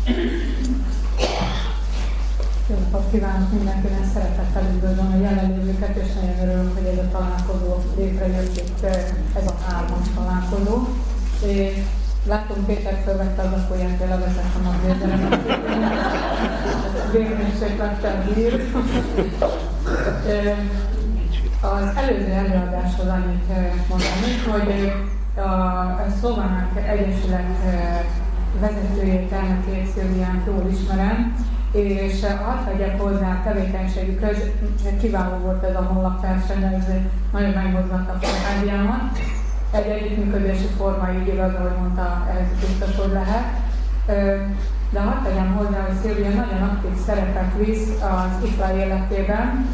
Jó napot kívánok mindenkinek, szeretettel üdvözlöm a jelenlévőket, és nagyon örülök, hogy ez a találkozó létrejött itt, ez a 3. találkozó. Látom, Péter fölvette az akóját, hogy levezettem a védelemet. Végménység lett a hír. Az előző előadáshoz annyit mondani, hogy a Szlovák Egyesület vezetőjét, elnökét, Szilviát jól ismerem, és hadd tegyek hozzá a tevékenységükhöz, kiváló volt ez a honlapverseny, ez nagyon megmozgatta a fantáziámat. Egy együttműködési forma, így igaz, ahogy mondta, ez biztos, hogy lehet. De hadd tegyem hozzá, hogy Szilvia nagyon aktív szerepet visz az IFLA életében.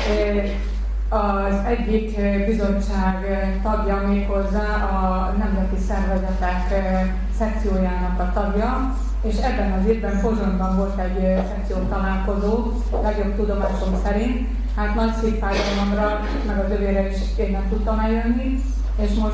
Az egyik bizottság tagja, méghozzá a Nemzeti Szervezetek szekciójának a tagja, és ebben az évben Pozsonyban volt egy szekció találkozó, legjobb tudomásom szerint. Hát nagy szívfájdalomra, meg az övére is én nem tudtam eljönni, és most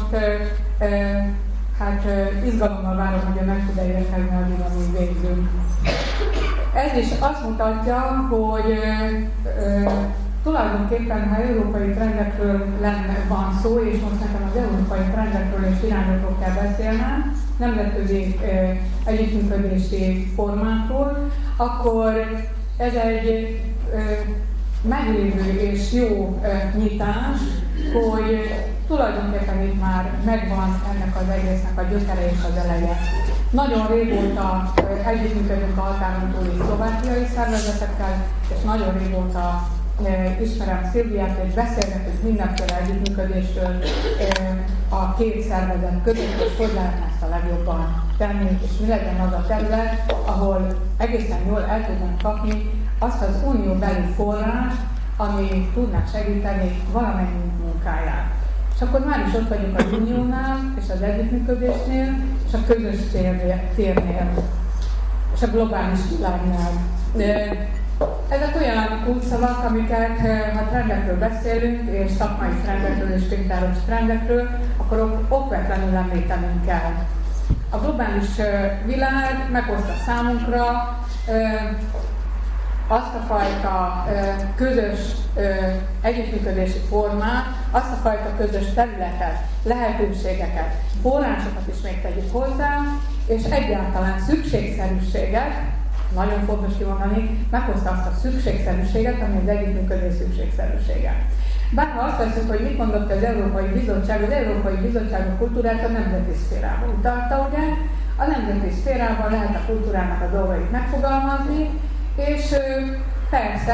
izgalommal várom, hogy meg tud érkezni, addig, amíg végzünk. Ez is azt mutatja, hogy tulajdonképpen, ha európai trendekről van szó, és most nekem az európai trendekről és irányokról kell beszélnem, nemzetközi együttműködési formátról, akkor ez egy meglévő és jó nyitás, hogy tulajdonképpen itt már megvan ennek az egésznek a gyökere és az eleje. Nagyon régóta együttműködünk a határon túli szlovákiai szervezetekkel, és nagyon régóta ismerem Szilviát, és beszélgetünk mindenféle együttműködésről a két szervezet között, és hogy lehetne ezt a legjobban tenni, és mi legyen az a terület, ahol egészen jól el tudnak kapni azt az unióbeli forrást, ami tudná segíteni valamennyi munkáját. És akkor már is ott vagyunk az uniónál, és az együttműködésnél, és a közös térnél, és a globális világnál. Ezek olyan kulcsszavak, amiket, ha trendekről beszélünk, és szakmai trendekről és könyvtáros trendekről, akkor okvetlenül említenünk kell. A globális világ meghozta számunkra azt a fajta közös együttműködési formát, azt a fajta közös területet, lehetőségeket, forrásokat is még tegyük hozzá, és egyáltalán szükségszerűséget, nagyon fontos kimondani, meghozta azt a szükségszerűséget, ami az együttműködés szükségszerűsége. Bár ha azt veszünk, hogy mit mondott az Európai Bizottság a kultúrát a nemzeti szférában utalta, ugye? A nemzeti szférában lehet a kultúrának a dolgait megfogalmazni, és persze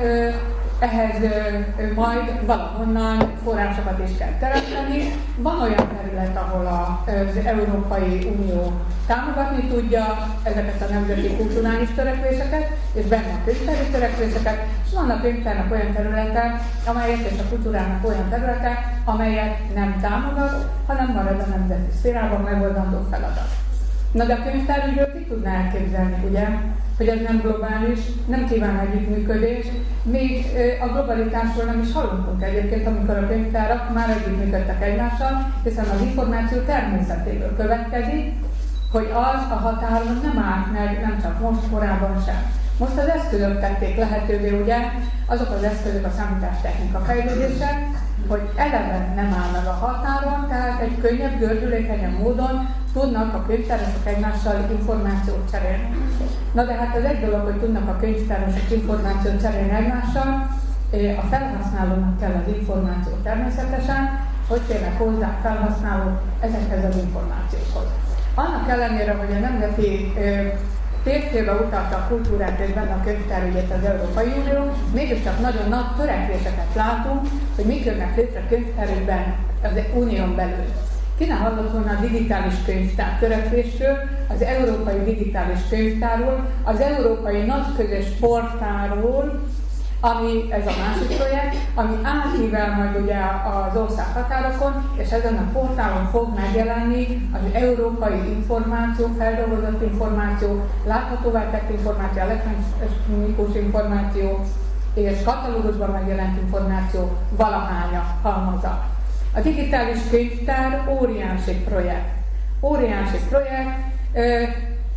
ehhez majd valahonnan forrásokat is kell teremteni. Van olyan terület, ahol az Európai Unió támogatni tudja ezeket a nemzeti kulturális törekvéseket, és benne a könyvtári törekvéseket, és vannak könyvtárnak olyan területek, amelyek és a kultúrának olyan területek, amelyet nem támogat, hanem marad a nemzeti szférában megoldandó feladat. Na de a könyvtárügyről ki tudná elképzelni, ugye? Hogy ez nem globális, nem kíván együttműködés. Még a globalitásról nem is hallottunk egyébként, amikor a könyvtárak már együttműködtek egymással, hiszen az információ természetéből következik, hogy az a határon nem állt meg, nem csak most, korábban sem. Most az eszközök tették lehetővé, ugye, azok az eszközök a számítástechnika fejlődése, hogy eleve nem áll meg a határon, tehát egy könnyebb, gördülékenyebb módon tudnak a könyvtárosok egymással információt cserélni. Na de hát az egy dolog, hogy tudnak a könyvtárosok információt cserélni egymással, a felhasználónak kell az információ természetesen, hogy férnek hozzá felhasználók ezekhez az információkhoz. Annak ellenére, hogy a nemzeti tércélbe utalta a kultúrát és benne a könyvtárügyet az Európai Unió, mégiscsak nagyon nagy törekvéseket látunk, hogy mik jönnek létre könyvtárügyben az unión belül. Ki ne hallott volna a digitális könyvtár törekvésről, az európai digitális könyvtárról, az európai nagyközös portálról, ami ez a másik projekt, ami átível majd ugye az ország határokon, és ezen a portálon fog megjelenni az európai információ, feldolgozott információ, láthatóvá tett információ, elektronikus információ és katalógusban megjelent információ valahánya halmaza. A digitális könyvtár óriási projekt.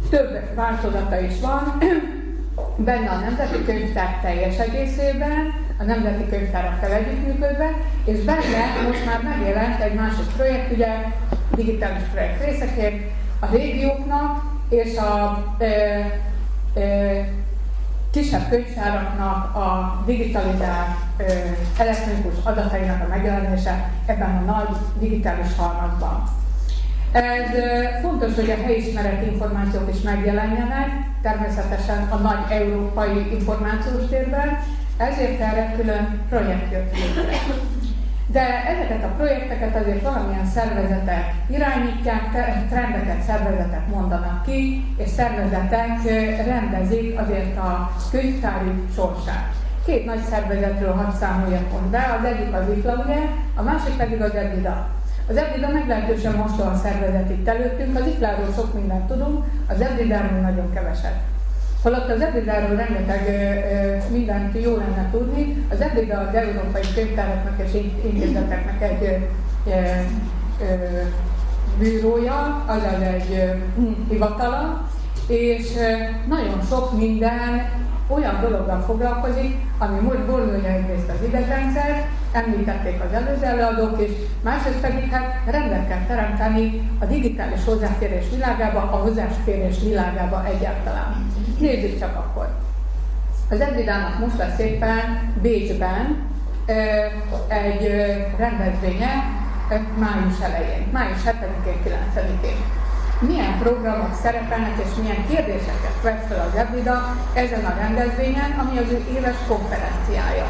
több változata is van, benne a Nemzeti Könyvtár teljes egészében, a Nemzeti Könyvtárakkal együttműködve, és benne most már megjelent egy másik projekt, ugye digitális projekt részeként a régióknak és a kisebb könyvtáraknak a digitalizált elektronikus adatainak a megjelenése ebben a nagy digitális halmazban. Ez fontos, hogy a helyismereti információk is megjelenjenek, természetesen a nagy európai információs térben, ezért erre külön projekt jött létre. De ezeket a projekteket azért valamilyen szervezetek irányítják, trendeket szervezetek mondanak ki, és szervezetek rendezik azért a könyvtári sorsát. Két nagy szervezetről hadd számoljak most be, az egyik az IFLA, ugye, a másik pedig az EBIDA. Az EBIDA meglehetősen mostoha szervezet itt előttünk, az IFLA-ról sok mindent tudunk, az EBIDA-ról nagyon keveset. Holott az EBIDA-ról rengeteg mindent jó lenne tudni. Az EBIDA az európai könyvtáraknak és intézeteknek egy bűrója, azaz egy hivatala, és nagyon sok minden olyan dologgal foglalkozik, ami most borzolja egyrészt az idegrendszer, említették az előző előadók is, másrészt pedig hát rendet kell teremteni a digitális hozzáférés világába, a hozzáférés világába egyáltalán. Nézzük csak akkor. Az EBIDA-nak most lesz éppen Bécsben egy rendezvénye május elején, május 7-én, 9-én. Milyen programok szerepelnek és milyen kérdéseket vett fel az EBIDA ezen a rendezvényen, ami az ő éves konferenciája.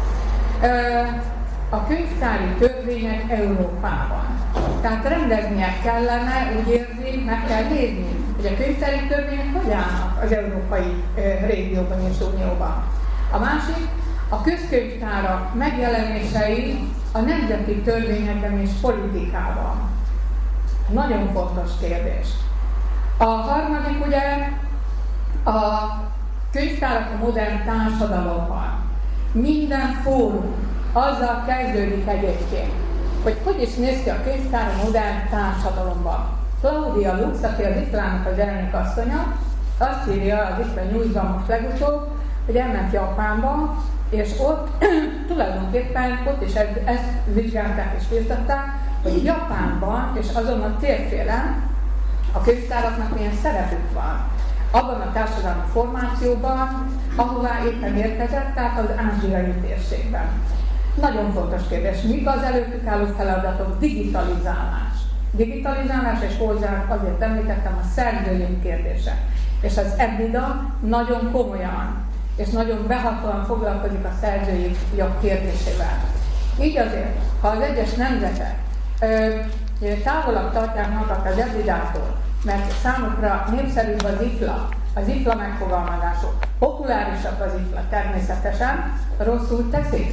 A könyvtári törvények Európában. Tehát rendeznie kellene, úgy érzi, meg kell nézni, hogy a könyvtári törvények hogy állnak az európai régióban és unióban. A másik, a közkönyvtárak megjelenései a nemzeti törvényekben és politikában. Nagyon fontos kérdés. A harmadik ugye a könyvtárak a modern társadalomban. Minden fórum azzal kezdődik egyébként, hogy is néz ki a könyvtár a modern társadalomban. Claudia Lux, aki az IFLA-nak az elnökasszonya, azt írja az IFLA News-ban most legutóbb, hogy elment Japánba, és ott tulajdonképpen ott is ezt vizsgálták és vizsgálták, hogy Japánban és azon a térfélen a könyvtáraknak milyen szerepük van. Abban a társadalmi formációban, ahová éppen érkezett, tehát az ázsiai térségben. Nagyon fontos kérdés. Mik az előttük álló feladatok? Digitalizálás. Digitalizálás, és hozzá azért említettem a szerzőjog kérdése. És az EBIDA nagyon komolyan és nagyon behatóan foglalkozik a szerzői jog kérdésével. Így azért, ha az egyes nemzetek távolabb tartják magukat az EBIDA-tól, mert számukra népszerűbb az IFLA megfogalmazások, populárisabb az IFLA természetesen, rosszul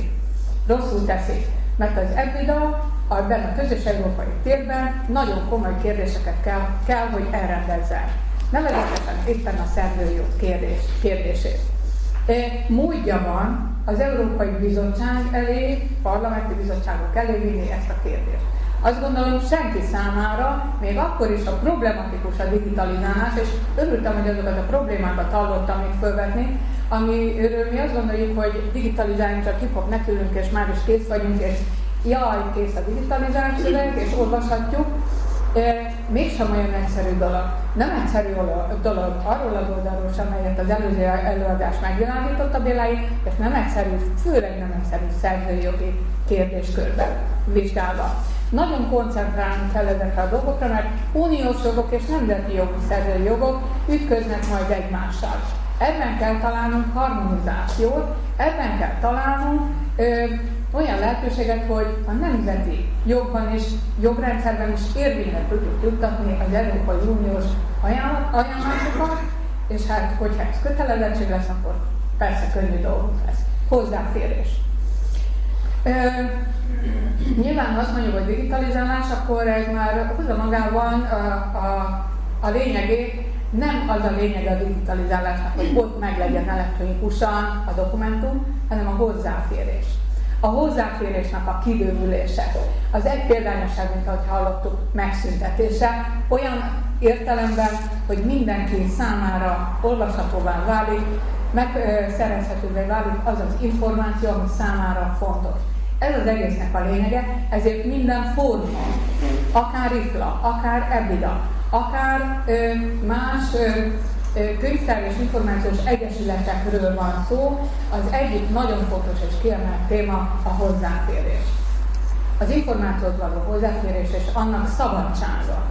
teszik, mert az EBIDA ebben a közös európai térben nagyon komoly kérdéseket kell hogy elrendezzen. Nevezetesen éppen a szerzőjog kérdését. Módja van az Európai Bizottság elé, parlamenti bizottságok elé vinni ezt a kérdést. Azt gondolom, senki számára, még akkor is a problematikus a digitalizálás, és örültem, hogy azokat a problémákat hallottam még fölvetni, amiről mi azt gondoljuk, hogy digitalizálni csak hip-hop nekülünk, és már is kész vagyunk, és jaj, kész a digitalizált szöveg, és olvashatjuk. Mégsem olyan egyszerű dolog. Nem egyszerű dolog arról az oldalról sem, amelyet az előző előadás megvilágított a Bélái, és nem egyszerű, főleg nem egyszerű szerzői jogi kérdéskörben vizsgálva. Nagyon koncentrálnunk kell ezekre a dolgokra, mert uniós jogok és nemzeti jogi szerzői jogok ütköznek majd egymással. Ebben kell találnunk harmonizációt, ebben kell találnunk olyan lehetőséget, hogy a nemzeti jogban és jogrendszerben is érvényre tudjuk juttatni az Európai Uniós ajánlásokat, és hát, hogyha ez kötelezettség lesz, akkor persze könnyű dolgunk lesz. Hozzáférés. Nyilván azt mondjuk, hogy digitalizálás, akkor ez már hozza magában a lényegét. Nem az a lényeg a digitalizálásnak, hogy ott meglegyen elektronikusan a dokumentum, hanem a hozzáférés. A hozzáférésnek a kibővülése. Az egy példányosság, mint ahogy hallottuk, megszüntetése, olyan értelemben, hogy mindenki számára olvashatóvá válik, megszerezhetővé válik az az információ, ami számára fontos. Ez az egésznek a lényege, ezért minden fórumon, akár IFLA, akár EBIDA, akár más könyvtár és információs egyesületekről van szó, az egyik nagyon fontos és kiemelt téma a hozzáférés. Az információhoz való hozzáférés és annak szabadsága.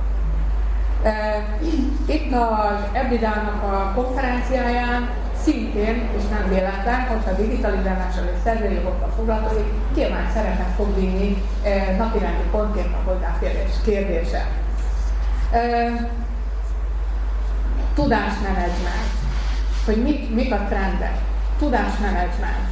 Itt az EBIDA-nak a konferenciáján szintén, és nem véletlen, hogyha digitalizálással és szerzőjogokkal foglalkozik, kiemelt szerepet fog vinni napirendi pontként a hozzáférés kérdése. Tudásmenedzsment. Hogy mik a trendek? Tudásmenedzsment.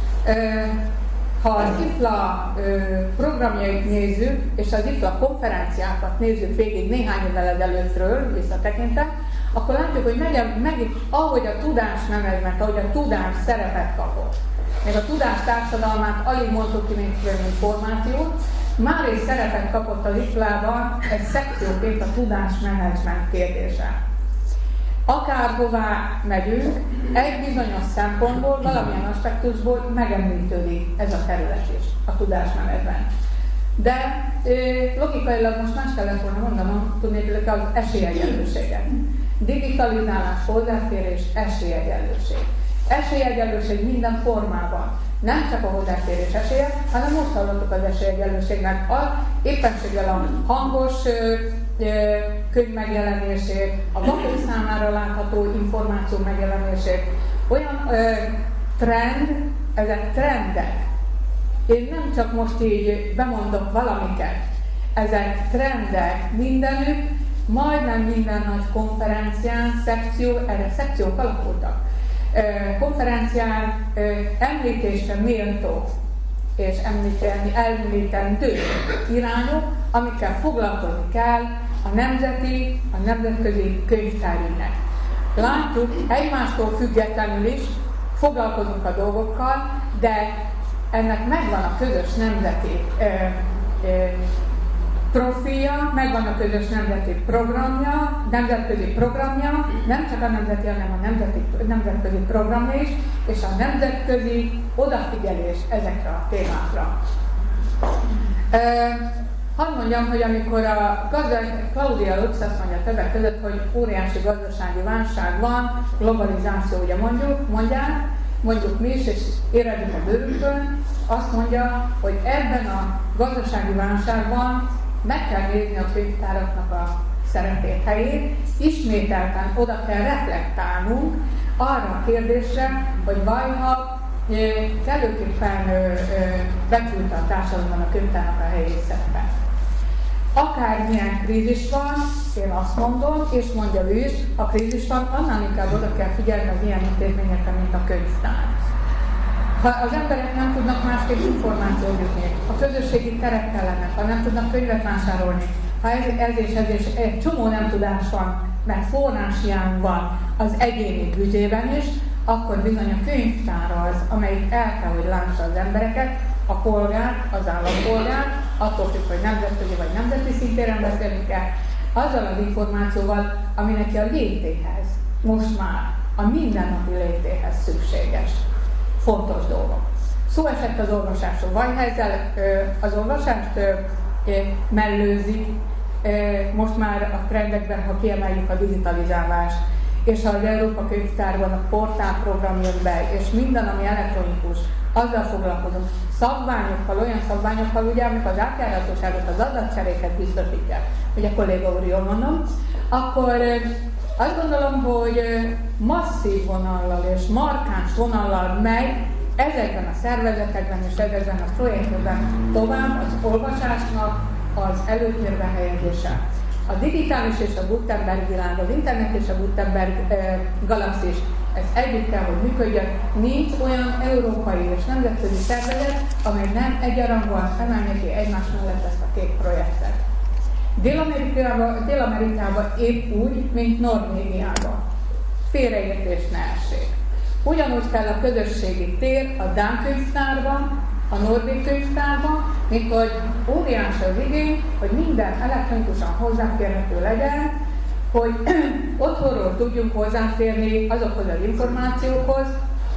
Ha az IFLA programjait nézzük, és az IFLA konferenciákat nézzük végig néhány évvel ezelőttről visszatekintve, akkor látjuk, hogy megint, ahogy a tudásmenedzsment, ahogy a tudás szerepet kapott, még a tudás társadalmát alig mondtuk ki, mint formációt, már is szerepet kapott az IFLA-ban egy szekcióként a tudásmenedzsment kérdése. Akárhová megyünk, egy bizonyos szempontból, valamilyen aspektusból megemlítődik ez a terület is, a tudásmenedzsment. De logikailag most más kellett volna mondanom, tudnék az esélyegyenlőséget. Digitalizálás, hozzáférés, esélyegyenlőség. Esélyegyenlőség minden formában. Nem csak a hozzáférés esélye, hanem most hallottuk az esélyegyenlőségnek éppenséggel a hangos könyv megjelenését, a vakok számára látható információ megjelenését. Olyan trend, ezek trendek. Én nem csak most így bemondok valamiket. Ezek trendek mindenütt, majdnem minden nagy konferencián, erre szekciók alakultak. Konferencián említésre méltó és említendő irányok, amikkel foglalkozni kell a nemzetközi könyvtárügynek. Látjuk, egymástól függetlenül is foglalkozunk a dolgokkal, de ennek megvan a közös nemzeti profilja, megvan a közös nemzetközi programja, nem csak a nemzeti, hanem a nemzetközi programja is, és a nemzetközi odafigyelés ezekre a témákra. Hadd mondjam, hogy amikor a Claudia Lutz azt mondja többek között, hogy óriási gazdasági válság van, globalizáció, ugye mondjuk mi is, és érezzük a bőrünkön, azt mondja, hogy ebben a gazdasági válságban meg kell nézni a könyvtáraknak a szerepét, helyét, ismételten oda kell reflektálnunk arra a kérdésre, hogy vajon kellőképpen betűnt a társadalomban a könyvtárnak a helyét szerepe. Akármilyen krízis van, én azt mondom, és mondja ő is, ha krízis van, annál inkább oda kell figyelni az ilyen intézményekre, mint a könyvtár. Ha az emberek nem tudnak másképp információt jutni, a közösségi terek kellenek, ha nem tudnak könyvet vásárolni, ha ez és egy csomó nem tudás van, mert forráshiány van az egyéni büdzsében is, akkor bizony a könyvtár az, amelyik el kell, hogy lássa az embereket, a polgár, az állampolgár, attól függ, hogy nemzetközi vagy nemzeti szintéren beszélünk el, azzal az információval, ami neki a létéhez, most már a mindennapi létéhez szükséges. Fontos dolgok. Szó esett az olvasásról. Vajhelyzel az olvasást mellőzik, most már a trendekben, ha kiemeljük a digitalizálást, és az Európa Könyvtárban a portálprogram jön be, és minden, ami elektronikus, azzal foglalkozunk. Szabványokkal, olyan szabványokkal, ugye, amik az átjárhatóságot, az adatcseréket biztosítják, ugye kolléga úr, jól mondom, akkor azt gondolom, hogy masszív vonallal és markáns vonallal megy ezekben a szervezetekben és ezekben a projektekben tovább az olvasásnak az előtérbe helyezése. A digitális és a Gutenberg világ, az internet és a Gutenberg galaxis, ez együtt kell, hogy működjön. Nincs olyan európai és nemzetközi szervezet, amely nem egyarántban emelni ki egymás mellett ezt a két projektet. Dél-Amerikában épp úgy, mint Norvégiában. Félreértés ne essék. Ugyanúgy kell a közösségi tér a Dán könyvtárban, a Nordic könyvtárban, mint hogy óriási az igény, hogy minden elektronikusan hozzáférhető legyen, hogy otthonról tudjunk hozzáférni azokhoz az információkhoz,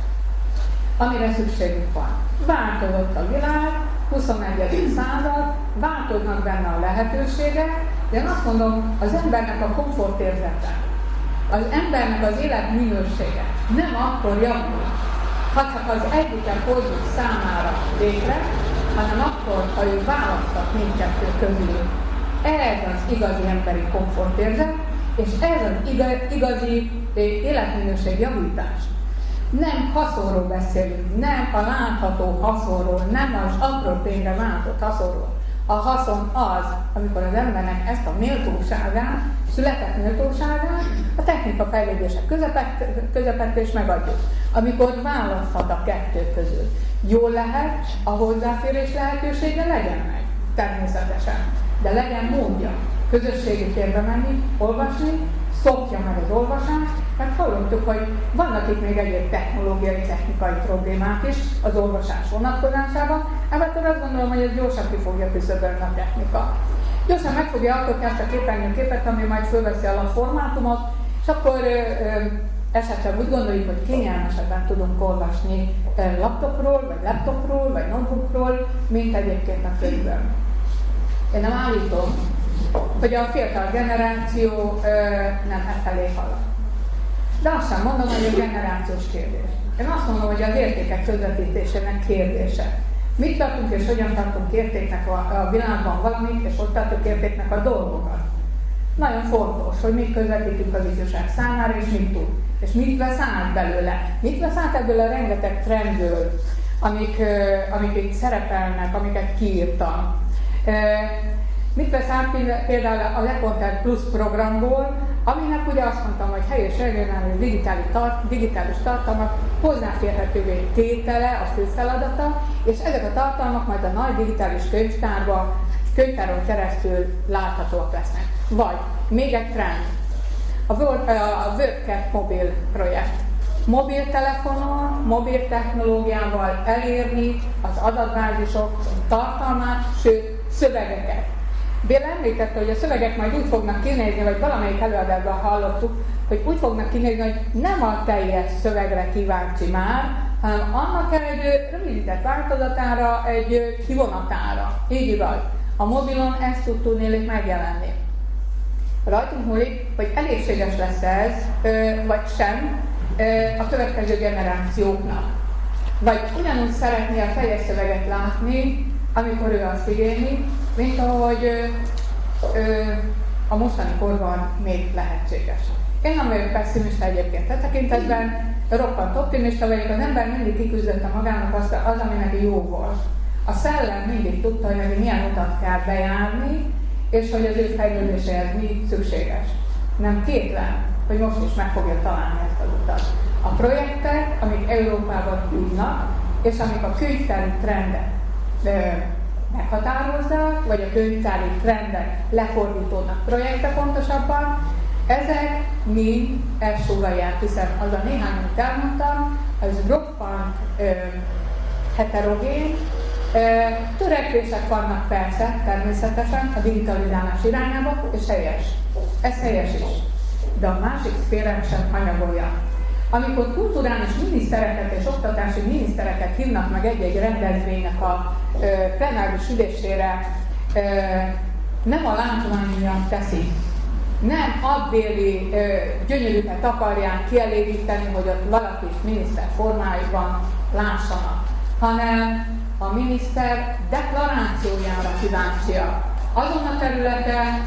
amire szükségünk van. Változott a világ, 21. század, változnak benne a lehetőségek, de én azt mondom, az embernek a komfortérzete, az embernek az életminősége nem akkor javul, ha csak az egyiket hozzuk számára végre, hanem akkor, ha ő választat mindkettő közül. Ez az igazi emberi komfortérzet, és ez az igazi életminőség javítás. Nem haszonról beszélünk, nem a látható haszonról, nem az apró pénzre váltott haszonról. A haszon az, amikor az embernek ezt a méltóságát, született méltóságát a technika fejlődések közepette is megadjuk. Amikor választhat a kettő közül. Jól lehet, a hozzáférés lehetősége legyen meg, természetesen. De legyen módja közösségi térbe menni, olvasni, szokja meg az olvasást, mert hallottuk, hogy vannak itt még egyéb technológiai, technikai problémák is az olvasás vonatkozásában, ebből azt gondolom, hogy ez gyorsan ki fogja küszöbölni a technika. Gyorsan meg fogja alkotni ezt a képernyőképet, ami majd fölveszi a formátumot, és akkor esetleg úgy gondoljuk, hogy kényelmesebben tudunk olvasni laptopról, vagy laptopról, vagy notebookról, mint egyébként a könyvből. Én nem állítom, hogy a fiatal generáció nem efelé halad. De azt sem mondom, hogy a generációs kérdés. Én azt mondom, hogy az értékek közvetítésének kérdése. Mit tartunk és hogyan tartunk értéknek a világban valamit, és ott tartunk értéknek a dolgokat. Nagyon fontos, hogy mit közvetítünk az ifjúság számára, és mit tud. És mit vesz át belőle. Mit vesz át ebből a rengeteg trendből, amik itt szerepelnek, amiket kiírtam. Mit vesz át például a LeContent Plus programból, aminek ugye azt mondtam, hogy helyi és regionális digitális tartalmak hozzáférhetővé tétele a fő feladata, és ezek a tartalmak majd a nagy digitális könyvtáron keresztül láthatóak lesznek. Vagy még egy trend, a WordCat mobil projekt. Mobiltelefonon, mobil technológiával elérni az adatbázisok tartalmát, sőt szövegeket. Béla említette, hogy a szövegek majd úgy fognak kinézni, vagy valamelyik előadásban hallottuk, hogy úgy fognak kinézni, hogy nem a teljes szövegre kíváncsi már, hanem annak egy rövidített változatára, egy kivonatára. Így igaz. A mobilon ezt tud tudni megjelenni. Rajtunk múlik, hogy elégséges lesz ez, vagy sem a következő generációknak. Vagy ugyanúgy szeretné a teljes szöveget látni, amikor ő azt igényli, mint ahogy a mostani korban még lehetséges. Én nem vagyok pessimista egyébként e tekintetben, roppant optimista vagyok, az ember mindig kiküzdötte magának az, ami neki jó volt. A szellem mindig tudta, hogy neki milyen utat kell bejárni, és hogy az ő fejlődéséhez mi szükséges. Nem kétlen, hogy most is meg fogja találni ezt az utat. A projektek, amik Európában tudnak, és amik a könyvtári trendet meghatározzák, vagy a könyvtári trendek lefordítódnak projekte pontosabban, ezek mind elsógalják, hiszen az a néhány, amit elmondtam, az roppant heterogén, törekvések vannak persze, természetesen a digitalizálás irányába, és helyes. Ez helyes is. De a másik szférán sem hanyagolja. Amikor kulturális minisztereket és oktatási minisztereket hívnak meg egy-egy rendezvénynek a plenáris ülésére, nem a látvány miatt teszik, nem abbéli gyönyörűket akarják kielégíteni, hogy ott valaki miniszter formájában lássanak, hanem a miniszter deklarációjára kíváncsiak. Azon a területen,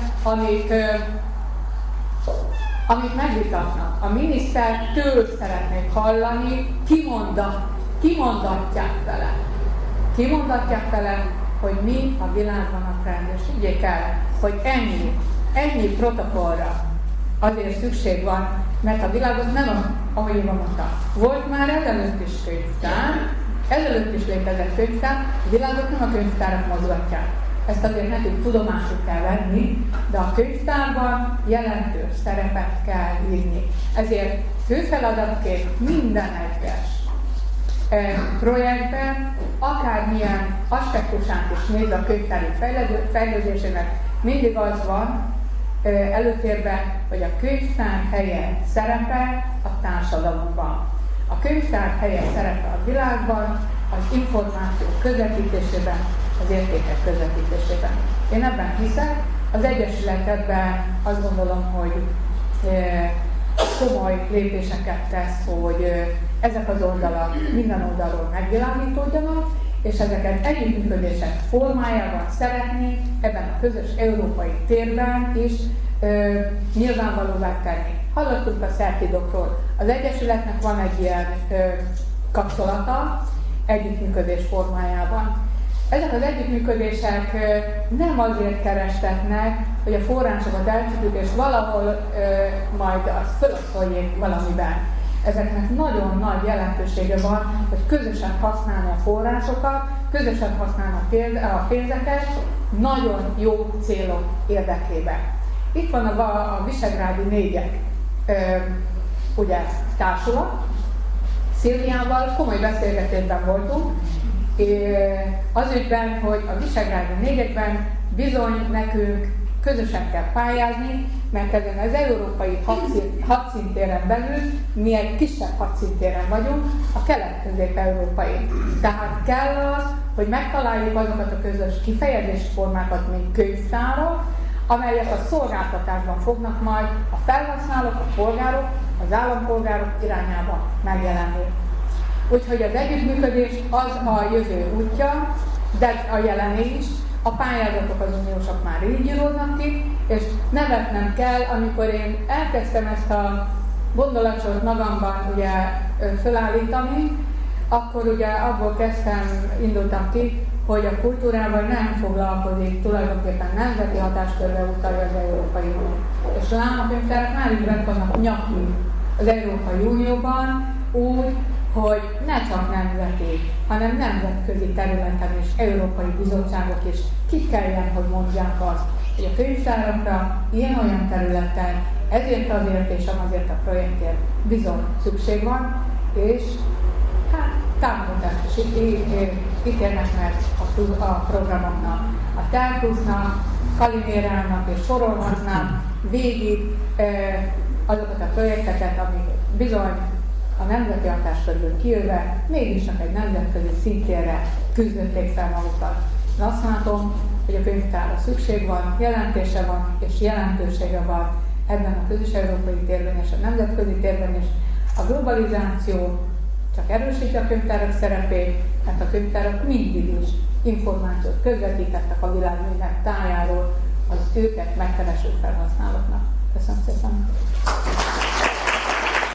amit megvitatnak. A minisztertől szeretnék hallani, kimondatják vele. Kimondatják vele, hogy mi a világban a trend, és higgyék el, hogy ennyi protokollra azért szükség van, mert a világot nem, ahogy én mondtam, volt már ezelőtt is könyvtár, ezelőtt is létezett könyvtár, a világot nem a könyvtárak mozgatják. Ezt azért nekünk tudomásul kell venni, de a könyvtárban jelentős szerepet kell írni. Ezért fő feladatként minden egyes projektben, akármilyen aspektusát is néz a könyvtári fejlődésének, mindig az van előtérben, hogy a könyvtár helye szerepe a társadalomban. A könyvtár helye szerepe a világban, az információ közvetítésében, az értékek közvetítésében. Én ebben hiszek, az Egyesület ebben azt gondolom, hogy komoly lépéseket tesz, hogy ezek az oldalak minden oldalról megvilágítódjanak, és ezeket együttműködések formájában szeretnénk ebben a közös európai térben is nyilvánvalóvá tenni. Hallottunk a szertidokról. Az Egyesületnek van egy ilyen kapcsolata együttműködés formájában. Ezek az együttműködések nem azért kerestetnek, hogy a forrásokat elcsütjük, és valahol majd azt fölosztoljék valamiben. Ezeknek nagyon nagy jelentősége van, hogy közösen használni a forrásokat, közösen használni a pénzeket nagyon jó célok érdekében. Itt van a Visegrádi Négyek társulat. Szilviával komoly beszélgetésben voltunk, az ügyben, hogy a Visegrádi Négyekben bizony nekünk közösen kell pályázni, mert ezen az európai hadszintéren belül mi egy kisebb hadszintéren vagyunk, a kelet-közép-európai. Tehát kell az, hogy megtaláljuk azokat a közös kifejezésformákat, mint könyvtárak, amelyek a szolgáltatásban fognak majd a felhasználók, a polgárok, az állampolgárok irányába megjelenni. Úgyhogy az együttműködés az a jövő útja, de a jelené is. A pályázatok az uniósok már így íródnak ki, és nevetnem kell, amikor én elkezdtem ezt a gondolatsort magamban ugye felállítani, akkor ugye abból indultam ki, hogy a kultúrával nem foglalkozik, tulajdonképpen nemzeti hatáskörbe utalja az Európai Unió. És lám a könyvtárak már is bent vannak nyakig az Európai Unióban úgy, hogy ne csak nemzeti, hanem nemzetközi területen és Európai Bizottságok is ki kelljen, hogy mondják azt, hogy a könyvtárakra ilyen-olyan területen ezért azért és azért a projektért bizony szükség van, és hát támogatást is ítélnek meg a programoknak. A Telkusznak, Kalimérának és sorolhatnám végig azokat a projekteket, amik bizony a nemzeti hatáskörül kijöve mégis csak egy nemzetközi szintérre küzdötték fel magukat. De azt látom, hogy a könyvtárra szükség van, jelentése van és jelentősége van ebben a közös európai térben és a nemzetközi térben is. A globalizáció csak erősíti a könyvtárak szerepét, mert a könyvtárak mindig is információt közvetítettek a világ minden tájáról az őket megkereső felhasználóknak. Köszönöm szépen!